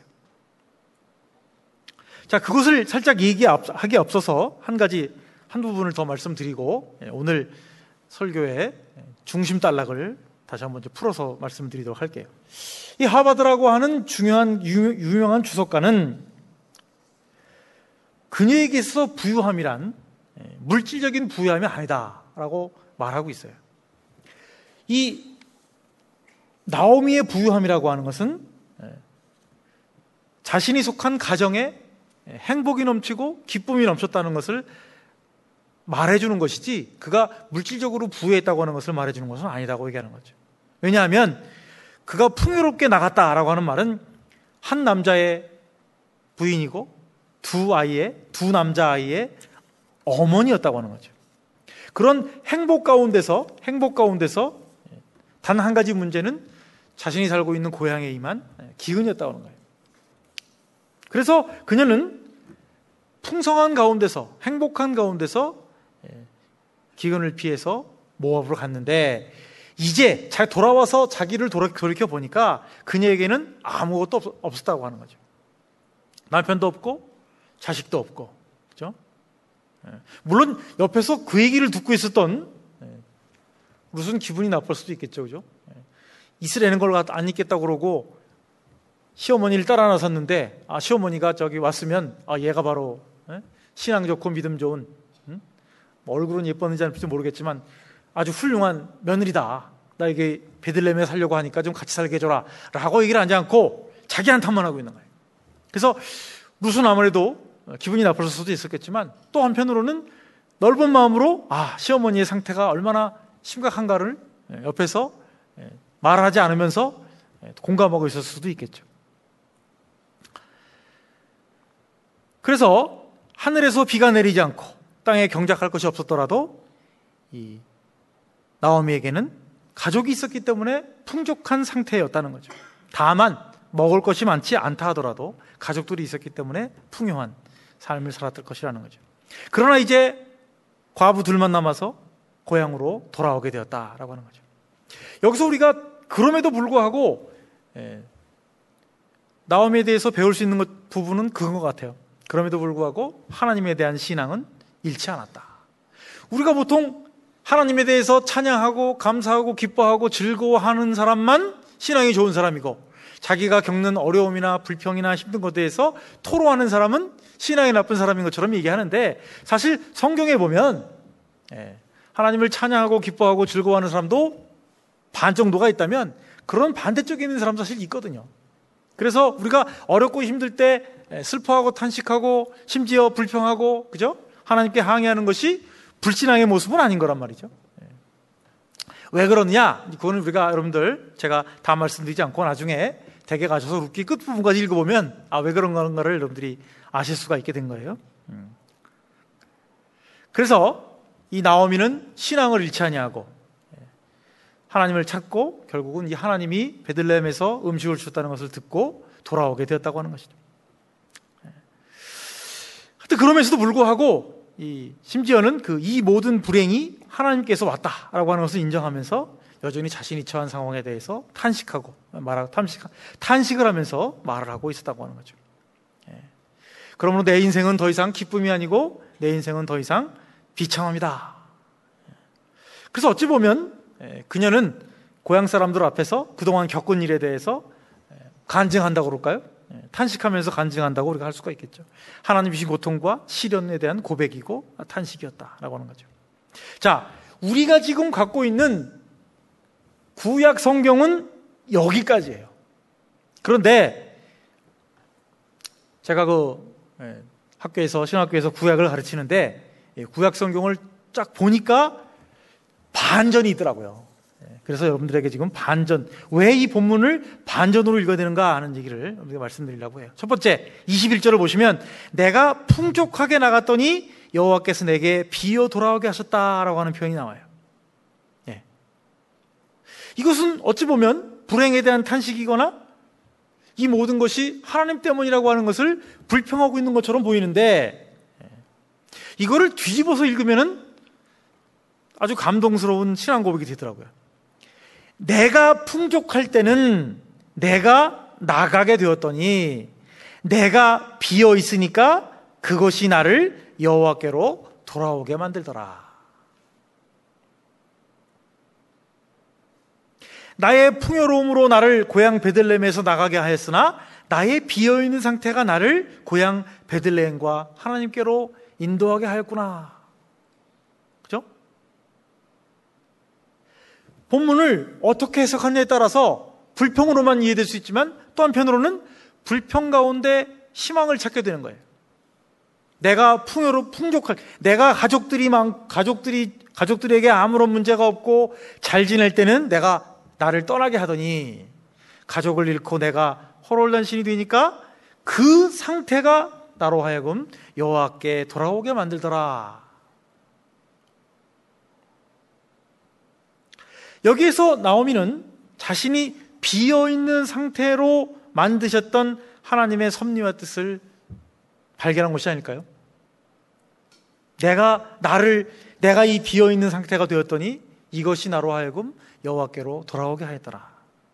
자, 그것을 살짝 얘기하기 앞서서 한 부분을 더 말씀드리고 오늘 설교의 중심 단락을 다시 한번 풀어서 말씀드리도록 할게요. 이 하바드라고 하는 중요한 유명한 주석가는 그녀에게 있어서 부유함이란 물질적인 부유함이 아니다라고 말하고 있어요. 이 나오미의 부유함이라고 하는 것은 자신이 속한 가정에 행복이 넘치고 기쁨이 넘쳤다는 것을 말해주는 것이지, 그가 물질적으로 부유했다고 하는 것을 말해주는 것은 아니다고 얘기하는 거죠. 왜냐하면 그가 풍요롭게 나갔다라고 하는 말은 한 남자의 부인이고 두 남자아이의 어머니였다고 하는 거죠. 그런 행복 가운데서 단 한 가지 문제는 자신이 살고 있는 고향에 임한 기근이었다고 하는 거예요. 그래서 그녀는 풍성한 가운데서, 행복한 가운데서 기근을 피해서 모압으로 갔는데, 이제 잘 돌아와서 자기를 돌이켜 보니까 그녀에게는 아무것도 없었다고 하는 거죠. 남편도 없고 자식도 없고, 그렇죠? 물론 옆에서 그 얘기를 듣고 있었던 무슨 기분이 나쁠 수도 있겠죠, 그죠? 이스라엘은 걸 안 입겠다고 그러고 시어머니를 따라 나섰는데, 시어머니가 저기 왔으면 얘가 바로 신앙 좋고 믿음 좋은, 얼굴은 예뻤는지 안 예쁜지 모르겠지만 아주 훌륭한 며느리다, 나에게 베들레헴에 살려고 하니까 좀 같이 살게 해줘라 라고 얘기를 하지 않고 자기한테 탓만 하고 있는 거예요. 그래서 무슨 아무래도 기분이 나쁠 수도 있었겠지만, 또 한편으로는 넓은 마음으로 시어머니의 상태가 얼마나 심각한가를 옆에서 말하지 않으면서 공감하고 있었을 수도 있겠죠. 그래서 하늘에서 비가 내리지 않고 땅에 경작할 것이 없었더라도 이 나오미에게는 가족이 있었기 때문에 풍족한 상태였다는 거죠. 다만 먹을 것이 많지 않다 하더라도 가족들이 있었기 때문에 풍요한 삶을 살았을 것이라는 거죠. 그러나 이제 과부 둘만 남아서 고향으로 돌아오게 되었다라고 하는 거죠. 여기서 우리가 그럼에도 불구하고 나오미에 대해서 배울 수 있는 부분은 그건 것 같아요. 그럼에도 불구하고 하나님에 대한 신앙은 잃지 않았다. 우리가 보통 하나님에 대해서 찬양하고 감사하고 기뻐하고 즐거워하는 사람만 신앙이 좋은 사람이고, 자기가 겪는 어려움이나 불평이나 힘든 것에 대해서 토로하는 사람은 신앙이 나쁜 사람인 것처럼 얘기하는데, 사실 성경에 보면 하나님을 찬양하고 기뻐하고 즐거워하는 사람도 반 정도가 있다면 그런 반대쪽에 있는 사람도 사실 있거든요. 그래서 우리가 어렵고 힘들 때 슬퍼하고 탄식하고 심지어 불평하고, 그죠? 하나님께 항의하는 것이 불신앙의 모습은 아닌 거란 말이죠. 왜 그러느냐? 그거는 우리가 여러분들 제가 다 말씀드리지 않고 나중에 댁에 가셔서 룻기 끝부분까지 읽어보면 왜 그런 건가를 여러분들이 아실 수가 있게 된 거예요. 그래서 이 나오미는 신앙을 잃지 아니하고 하나님을 찾고 결국은 이 하나님이 베들레헴에서 음식을 주셨다는 것을 듣고 돌아오게 되었다고 하는 것이죠. 하여튼 그러면서도 불구하고 심지어는 이 모든 불행이 하나님께서 왔다라고 하는 것을 인정하면서 여전히 자신이 처한 상황에 대해서 탄식을 하면서 말을 하고 있었다고 하는 거죠. 그러므로 내 인생은 더 이상 기쁨이 아니고 내 인생은 더 이상 비참함이다. 그래서 어찌 보면 그녀는 고향 사람들 앞에서 그동안 겪은 일에 대해서 간증한다고 그럴까요? 탄식하면서 간증한다고 우리가 할 수가 있겠죠. 하나님 주신 고통과 시련에 대한 고백이고 탄식이었다라고 하는 거죠. 자, 우리가 지금 갖고 있는 구약 성경은 여기까지예요. 그런데 제가 신학교에서 구약을 가르치는데 구약 성경을 쫙 보니까 반전이 있더라고요. 그래서 여러분들에게 지금 왜 이 본문을 반전으로 읽어야 되는가 하는 얘기를 우리가 말씀드리려고 해요. 첫 번째, 21절을 보시면 내가 풍족하게 나갔더니 여호와께서 내게 비어 돌아오게 하셨다라고 하는 표현이 나와요. 이것은 어찌 보면 불행에 대한 탄식이거나 이 모든 것이 하나님 때문이라고 하는 것을 불평하고 있는 것처럼 보이는데, 이거를 뒤집어서 읽으면은 아주 감동스러운 신앙 고백이 되더라고요. 내가 풍족할 때는 내가 나가게 되었더니 내가 비어 있으니까 그것이 나를 여호와께로 돌아오게 만들더라. 나의 풍요로움으로 나를 고향 베들레헴에서 나가게 하였으나 나의 비어있는 상태가 나를 고향 베들레헴과 하나님께로 인도하게 하였구나. 그죠? 본문을 어떻게 해석하느냐에 따라서 불평으로만 이해될 수 있지만 또 한편으로는 불평 가운데 희망을 찾게 되는 거예요. 내가 풍족할, 내가 가족들에게 아무런 문제가 없고 잘 지낼 때는 내가 나를 떠나게 하더니 가족을 잃고 내가 홀홀단신이 되니까 그 상태가 나로 하여금 여호와께 돌아오게 만들더라. 여기에서 나오미는 자신이 비어있는 상태로 만드셨던 하나님의 섭리와 뜻을 발견한 것이 아닐까요? 내가 이 비어있는 상태가 되었더니 이것이 나로 하여금 여호와께로 돌아오게 하였더라.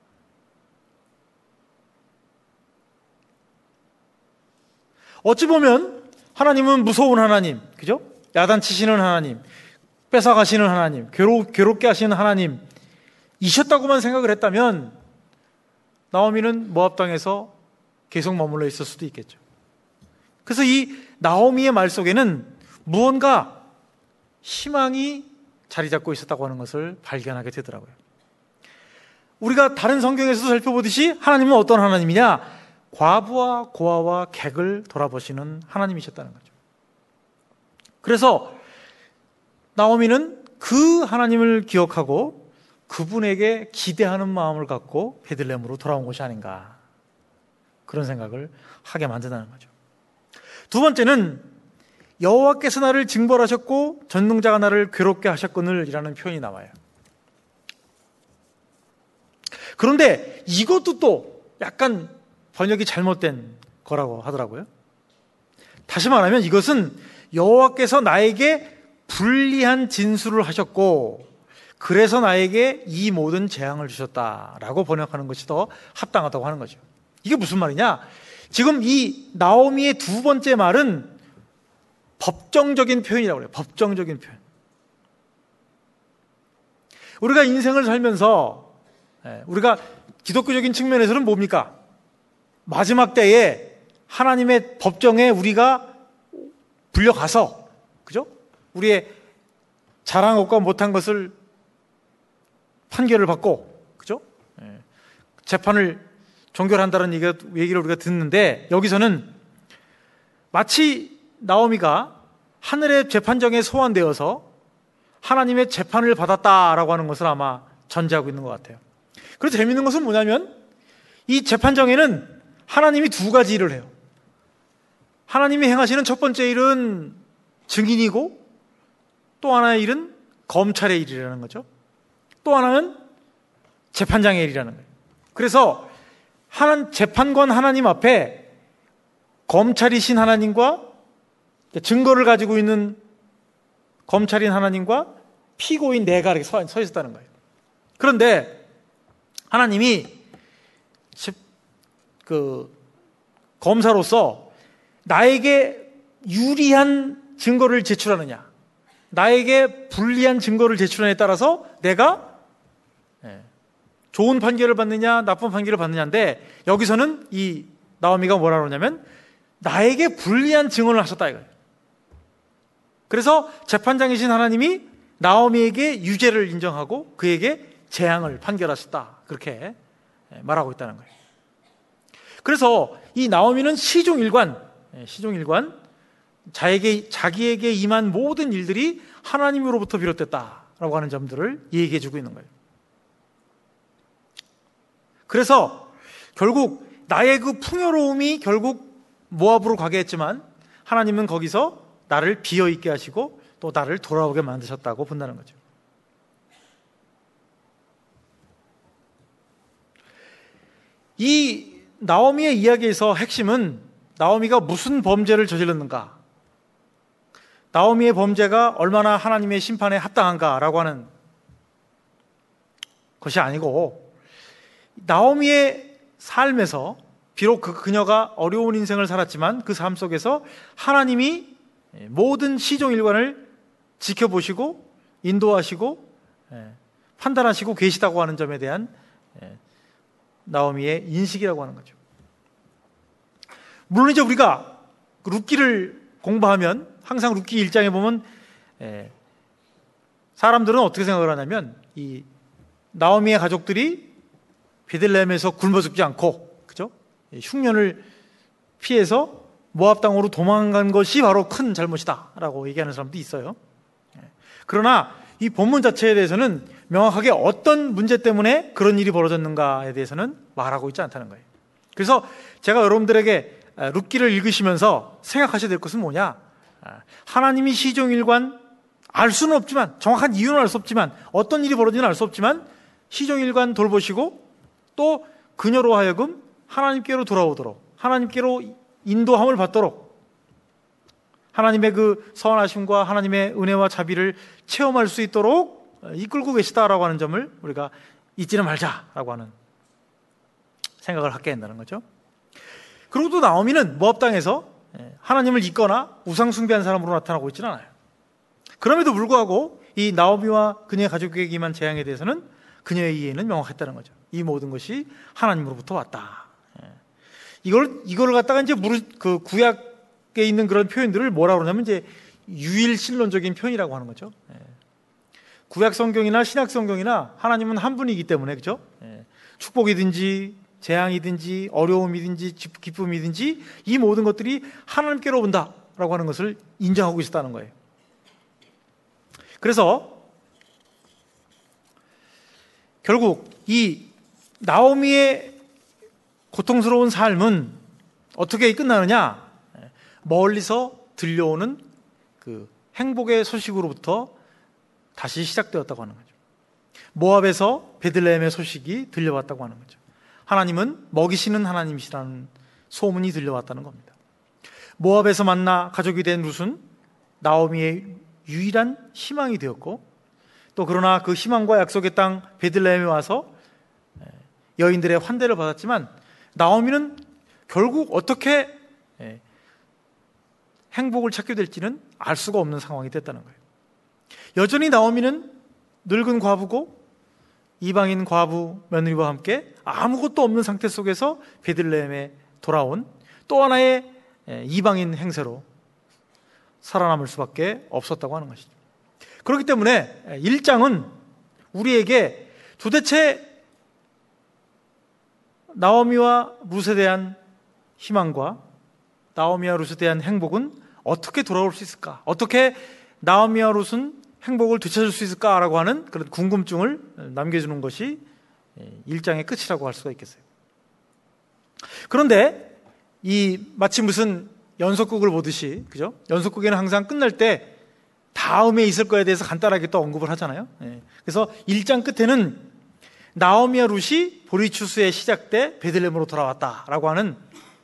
어찌 보면 하나님은 무서운 하나님, 그죠? 야단치시는 하나님, 뺏어가시는 하나님, 괴롭게 하시는 하나님이셨다고만 생각을 했다면 나오미는 모압 땅에서 계속 머물러 있을 수도 있겠죠. 그래서 이 나오미의 말 속에는 무언가 희망이 자리 잡고 있었다고 하는 것을 발견하게 되더라고요. 우리가 다른 성경에서도 살펴보듯이 하나님은 어떤 하나님이냐? 과부와 고아와 객을 돌아보시는 하나님이셨다는 거죠. 그래서 나오미는 그 하나님을 기억하고 그분에게 기대하는 마음을 갖고 베들레헴으로 돌아온 것이 아닌가, 그런 생각을 하게 만든다는 거죠. 두 번째는 여호와께서 나를 징벌하셨고 전능자가 나를 괴롭게 하셨거늘 이라는 표현이 나와요. 그런데 이것도 또 약간 번역이 잘못된 거라고 하더라고요. 다시 말하면 이것은 여호와께서 나에게 불리한 진술을 하셨고 그래서 나에게 이 모든 재앙을 주셨다라고 번역하는 것이 더 합당하다고 하는 거죠. 이게 무슨 말이냐? 지금 이 나오미의 두 번째 말은 법정적인 표현이라고 해요. 법정적인 표현. 우리가 인생을 살면서 우리가 기독교적인 측면에서는 뭡니까? 마지막 때에 하나님의 법정에 우리가 불려가서, 그죠? 우리의 잘한 것과 못한 것을 판결을 받고, 그죠? 재판을 종결한다는 얘기를 우리가 듣는데, 여기서는 마치 나오미가 하늘의 재판정에 소환되어서 하나님의 재판을 받았다라고 하는 것을 아마 전제하고 있는 것 같아요. 그래서 재밌는 것은 뭐냐면 이 재판정에는 하나님이 두 가지 일을 해요. 하나님이 행하시는 첫 번째 일은 증인이고 또 하나의 일은 검찰의 일이라는 거죠. 또 하나는 재판장의 일이라는 거예요. 그래서 재판관 하나님 앞에 검찰이신 하나님과 증거를 가지고 있는 검찰인 하나님과 피고인 내가 이렇게 서 있었다는 거예요. 그런데 하나님이 검사로서 나에게 유리한 증거를 제출하느냐, 나에게 불리한 증거를 제출하느냐에 따라서 내가 좋은 판결을 받느냐 나쁜 판결을 받느냐인데, 여기서는 이 나오미가 뭐라고 하냐면 나에게 불리한 증언을 하셨다 이거예요. 그래서 재판장이신 하나님이 나오미에게 유죄를 인정하고 그에게 재앙을 판결하셨다, 그렇게 말하고 있다는 거예요. 그래서 이 나오미는 시종일관 자기에게 임한 모든 일들이 하나님으로부터 비롯됐다라고 하는 점들을 얘기해 주고 있는 거예요. 그래서 결국 나의 그 풍요로움이 결국 모압으로 가게 했지만 하나님은 거기서 나를 비어있게 하시고 또 나를 돌아오게 만드셨다고 본다는 거죠. 이 나오미의 이야기에서 핵심은 나오미가 무슨 범죄를 저질렀는가, 나오미의 범죄가 얼마나 하나님의 심판에 합당한가라고 하는 것이 아니고, 나오미의 삶에서 비록 그녀가 어려운 인생을 살았지만 그 삶 속에서 하나님이 모든 시종일관을 지켜보시고 인도하시고 판단하시고 계시다고 하는 점에 대한 나오미의 인식이라고 하는 거죠. 물론 이제 우리가 룻기를 공부하면 항상 룻기 1장에 보면 사람들은 어떻게 생각을 하냐면, 이 나오미의 가족들이 베들레헴에서 굶어 죽지 않고, 그죠? 흉년을 피해서 모압 땅으로 도망간 것이 바로 큰 잘못이다라고 얘기하는 사람도 있어요. 그러나 이 본문 자체에 대해서는 명확하게 어떤 문제 때문에 그런 일이 벌어졌는가에 대해서는 말하고 있지 않다는 거예요. 그래서 제가 여러분들에게 룻기를 읽으시면서 생각하셔야 될 것은 뭐냐? 하나님이 시종일관 알 수는 없지만, 정확한 이유는 알 수 없지만, 어떤 일이 벌어지는 알 수 없지만 시종일관 돌보시고 또 그녀로 하여금 하나님께로 돌아오도록, 하나님께로 인도함을 받도록, 하나님의 그 선하심과 하나님의 은혜와 자비를 체험할 수 있도록 이끌고 계시다라고 하는 점을 우리가 잊지는 말자라고 하는 생각을 갖게 된다는 거죠. 그리고 또 나오미는 모압 땅에서 하나님을 잊거나 우상 숭배한 사람으로 나타나고 있지는 않아요. 그럼에도 불구하고 이 나오미와 그녀의 가족에게 임한 재앙에 대해서는 그녀의 이해는 명확했다는 거죠. 이 모든 것이 하나님으로부터 왔다. 이걸 갖다가 이제 그 구약에 있는 그런 표현들을 뭐라고 그러냐면 이제 유일신론적인 표현이라고 하는 거죠. 구약 성경이나 신약 성경이나 하나님은 한 분이기 때문에, 그죠? 축복이든지 재앙이든지 어려움이든지 기쁨이든지 이 모든 것들이 하나님께로 온다라고 하는 것을 인정하고 있었다는 거예요. 그래서 결국 이 나오미의 고통스러운 삶은 어떻게 끝나느냐? 멀리서 들려오는 그 행복의 소식으로부터 다시 시작되었다고 하는 거죠. 모압에서 베들레헴의 소식이 들려왔다고 하는 거죠. 하나님은 먹이시는 하나님이시라는 소문이 들려왔다는 겁니다. 모압에서 만나 가족이 된 룻은 나오미의 유일한 희망이 되었고, 또 그러나 그 희망과 약속의 땅 베들레헴에 와서 여인들의 환대를 받았지만 나오미는 결국 어떻게 행복을 찾게 될지는 알 수가 없는 상황이 됐다는 거예요. 여전히 나오미는 늙은 과부고 이방인 과부 며느리와 함께 아무것도 없는 상태 속에서 베들레헴에 돌아온 또 하나의 이방인 행세로 살아남을 수밖에 없었다고 하는 것이죠. 그렇기 때문에 1장은 우리에게 도대체 나오미와 룻에 대한 희망과 나오미와 룻에 대한 행복은 어떻게 돌아올 수 있을까? 어떻게 나오미와 룻은 행복을 되찾을 수 있을까라고 하는 그런 궁금증을 남겨주는 것이 1장의 끝이라고 할 수가 있겠어요. 그런데 마치 무슨 연속극을 보듯이, 그죠? 연속극에는 항상 끝날 때 다음에 있을 거에 대해서 간단하게 또 언급을 하잖아요. 그래서 1장 끝에는 나오미와 룻이 보리추수의 시작 때 베들레헴으로 돌아왔다라고 하는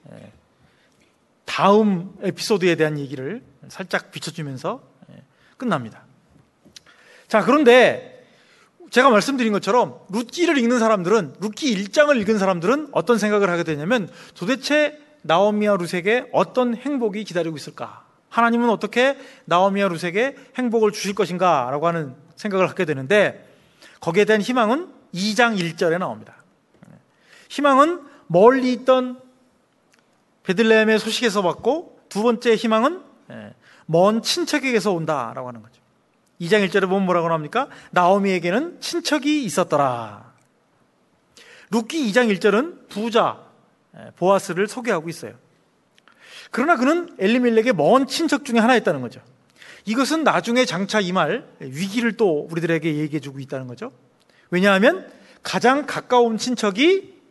다음 에피소드에 대한 얘기를 살짝 비춰주면서 끝납니다. 자, 그런데 제가 말씀드린 것처럼 룻기를 읽는 사람들은, 룻기 1장을 읽은 사람들은 어떤 생각을 하게 되냐면, 도대체 나오미와 룻에게 어떤 행복이 기다리고 있을까? 하나님은 어떻게 나오미와 룻에게 행복을 주실 것인가? 라고 하는 생각을 갖게 되는데, 거기에 대한 희망은 2장 1절에 나옵니다. 희망은 멀리 있던 베들레헴의 소식에서 왔고, 두 번째 희망은 먼 친척에게서 온다라고 하는 거죠. 2장 1절에 보면 뭐라고 나옵니까? 나오미에게는 친척이 있었더라. 룻기 2장 1절은 부자 보아스를 소개하고 있어요. 그러나 그는 엘리멜렉의 먼 친척 중에 하나였다는 거죠. 이것은 나중에 장차 임할 위기를 또 우리들에게 얘기해 주고 있다는 거죠. 왜냐하면 가장 가까운 친척이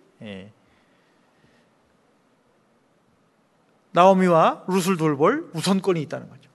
나오미와 룻을 돌볼 우선권이 있다는 거죠.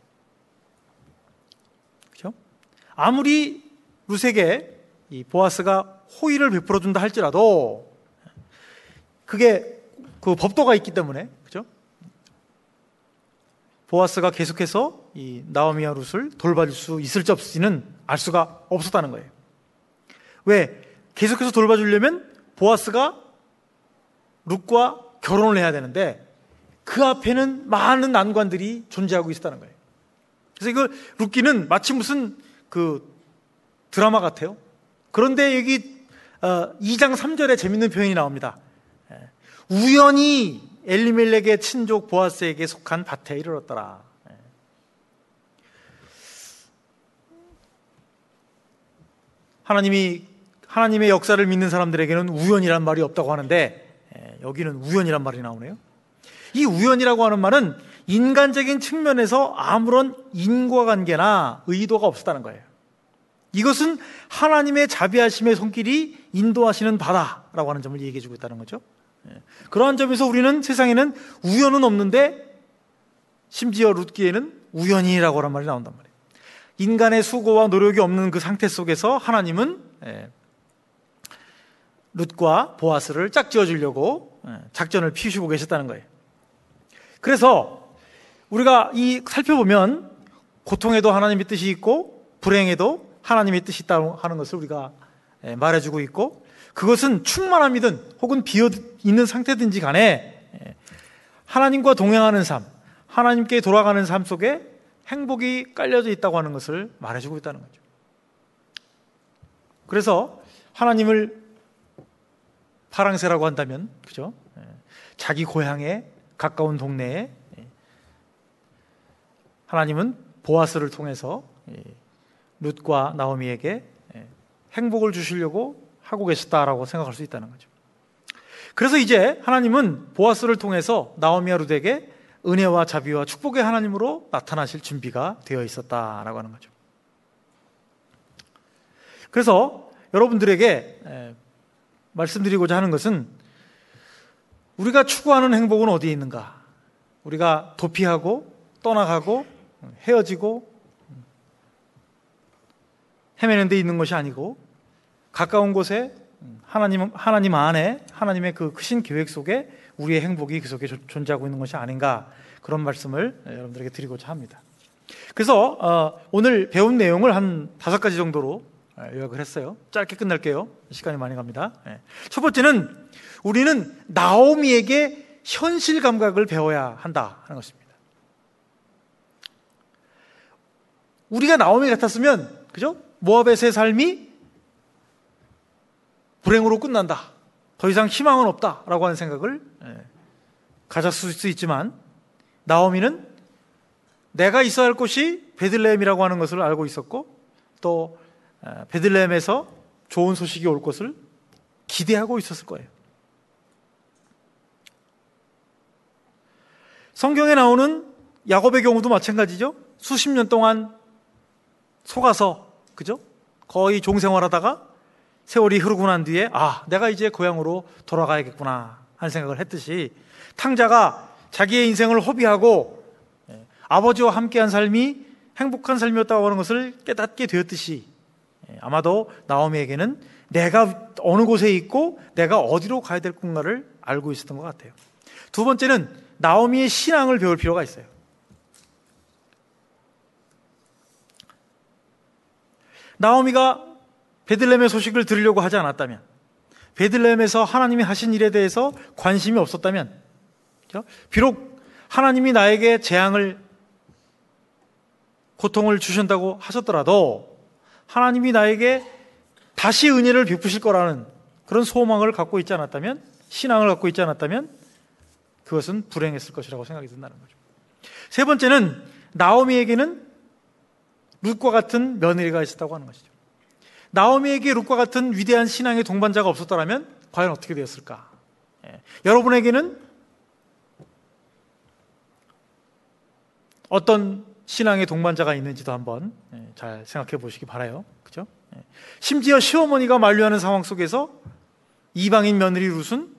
그렇죠? 아무리 룻에게 이 보아스가 호의를 베풀어 준다 할지라도 그게 그 법도가 있기 때문에, 그렇죠? 보아스가 계속해서 이 나오미와 룻을 돌봐줄 수 있을지 없을지는 알 수가 없었다는 거예요. 왜? 계속해서 돌봐주려면 보아스가 룻과 결혼을 해야 되는데 그 앞에는 많은 난관들이 존재하고 있었다는 거예요. 그래서 이거 룻기는 마치 무슨 그 드라마 같아요. 그런데 여기 2장 3절에 재밌는 표현이 나옵니다. 우연히 엘리멜렉의 친족 보아스에게 속한 밭에 이르렀더라. 하나님의 역사를 믿는 사람들에게는 우연이란 말이 없다고 하는데 여기는 우연이란 말이 나오네요. 이 우연이라고 하는 말은 인간적인 측면에서 아무런 인과관계나 의도가 없었다는 거예요. 이것은 하나님의 자비하심의 손길이 인도하시는 바다라고 하는 점을 얘기해 주고 있다는 거죠. 그러한 점에서 우리는 세상에는 우연은 없는데 심지어 룻기에는 우연이라고 하는 말이 나온단 말이에요. 인간의 수고와 노력이 없는 그 상태 속에서 하나님은 룻과 보아스를 짝지어 주려고 작전을 피우시고 계셨다는 거예요. 그래서 우리가 살펴보면 고통에도 하나님의 뜻이 있고 불행에도 하나님의 뜻이 있다고 하는 것을 우리가 말해주고 있고, 그것은 충만함이든 혹은 비어있는 상태든지 간에 하나님과 동행하는 삶, 하나님께 돌아가는 삶 속에 행복이 깔려져 있다고 하는 것을 말해주고 있다는 거죠. 그래서 하나님을 파랑새라고 한다면, 그죠? 자기 고향에 가까운 동네에 하나님은 보아스를 통해서 룻과 나오미에게 행복을 주시려고 하고 계셨다라고 생각할 수 있다는 거죠. 그래서 이제 하나님은 보아스를 통해서 나오미와 룻에게 은혜와 자비와 축복의 하나님으로 나타나실 준비가 되어 있었다라고 하는 거죠. 그래서 여러분들에게 말씀드리고자 하는 것은, 우리가 추구하는 행복은 어디에 있는가? 우리가 도피하고 떠나가고 헤어지고 헤매는 데 있는 것이 아니고, 가까운 곳에 하나님 안에 하나님의 그 크신 계획 속에 우리의 행복이 그 속에 존재하고 있는 것이 아닌가, 그런 말씀을 여러분들에게 드리고자 합니다. 그래서 오늘 배운 내용을 한 5가지 정도로 요약을 했어요. 짧게 끝낼게요. 시간이 많이 갑니다. 첫 번째는, 우리는 나오미에게 현실 감각을 배워야 한다 하는 것입니다. 우리가 나오미 같았으면, 그죠? 모압의 삶이 불행으로 끝난다, 더 이상 희망은 없다라고 하는 생각을 가졌을 수 있지만, 나오미는 내가 있어야 할 곳이 베들레헴이라고 하는 것을 알고 있었고, 또 베들레헴에서 좋은 소식이 올 것을 기대하고 있었을 거예요. 성경에 나오는 야곱의 경우도 마찬가지죠. 수십 년 동안 속아서, 그죠? 거의 종생활하다가 세월이 흐르고 난 뒤에 내가 이제 고향으로 돌아가야겠구나 하는 생각을 했듯이, 탕자가 자기의 인생을 허비하고 아버지와 함께한 삶이 행복한 삶이었다고 하는 것을 깨닫게 되었듯이, 아마도 나오미에게는 내가 어느 곳에 있고 내가 어디로 가야 될 건가를 알고 있었던 것 같아요. 두 번째는, 나오미의 신앙을 배울 필요가 있어요. 나오미가 베들레헴의 소식을 들으려고 하지 않았다면, 베들레헴에서 하나님이 하신 일에 대해서 관심이 없었다면, 비록 하나님이 나에게 재앙을, 고통을 주신다고 하셨더라도 하나님이 나에게 다시 은혜를 베푸실 거라는 그런 소망을 갖고 있지 않았다면, 신앙을 갖고 있지 않았다면 그것은 불행했을 것이라고 생각이 든다는 거죠. 세 번째는, 나오미에게는 룻과 같은 며느리가 있었다고 하는 것이죠. 나오미에게 룻과 같은 위대한 신앙의 동반자가 없었더라면 과연 어떻게 되었을까? 여러분에게는 어떤 신앙의 동반자가 있는지도 한번 잘 생각해 보시기 바라요. 그죠? 심지어 시어머니가 만류하는 상황 속에서 이방인 며느리 룻은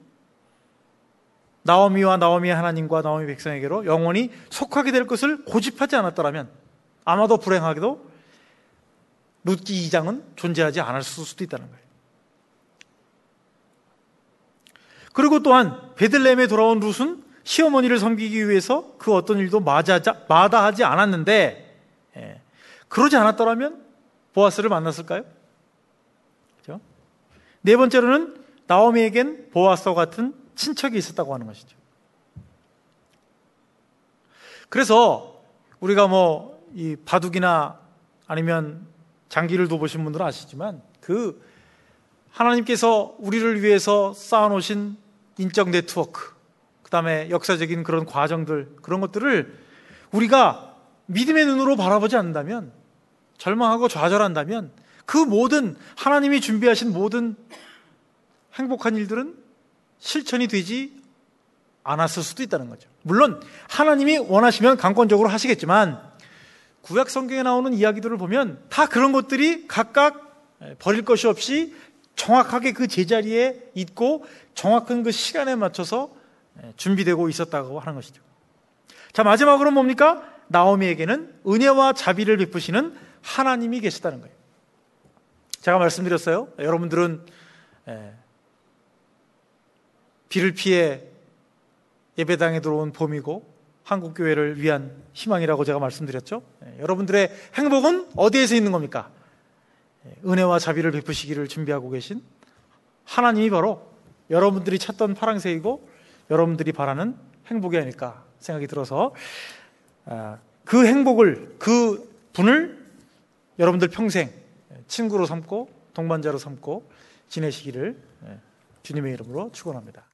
나오미와 나오미의 하나님과 나오미 백성에게로 영원히 속하게 될 것을 고집하지 않았더라면 아마도 불행하게도 룻기 2장은 존재하지 않았을 수도 있다는 거예요. 그리고 또한 베들레헴에 돌아온 룻은 시어머니를 섬기기 위해서 그 어떤 일도 마다하지 않았는데, 그러지 않았더라면 보아스를 만났을까요? 그렇죠? 네 번째로는 나오미에겐 보아스와 같은 친척이 있었다고 하는 것이죠. 그래서 우리가 이 바둑이나 아니면 장기를 둬보신 분들은 아시지만 하나님께서 우리를 위해서 쌓아놓으신 인적 네트워크, 그 다음에 역사적인 그런 과정들, 그런 것들을 우리가 믿음의 눈으로 바라보지 않는다면, 절망하고 좌절한다면 그 모든 하나님이 준비하신 모든 행복한 일들은 실천이 되지 않았을 수도 있다는 거죠. 물론 하나님이 원하시면 강권적으로 하시겠지만 구약 성경에 나오는 이야기들을 보면 다 그런 것들이 각각 버릴 것이 없이 정확하게 그 제자리에 있고 정확한 그 시간에 맞춰서 준비되고 있었다고 하는 것이죠. 자, 마지막으로 뭡니까? 나오미에게는 은혜와 자비를 베푸시는 하나님이 계시다는 거예요. 제가 말씀드렸어요. 여러분들은 비를 피해 예배당에 들어온 봄이고 한국교회를 위한 희망이라고 제가 말씀드렸죠. 여러분들의 행복은 어디에서 있는 겁니까? 은혜와 자비를 베푸시기를 준비하고 계신 하나님이 바로 여러분들이 찾던 파랑새이고 여러분들이 바라는 행복이 아닐까 생각이 들어서 그 행복을, 그 분을 여러분들 평생 친구로 삼고 동반자로 삼고 지내시기를 주님의 이름으로 축원합니다.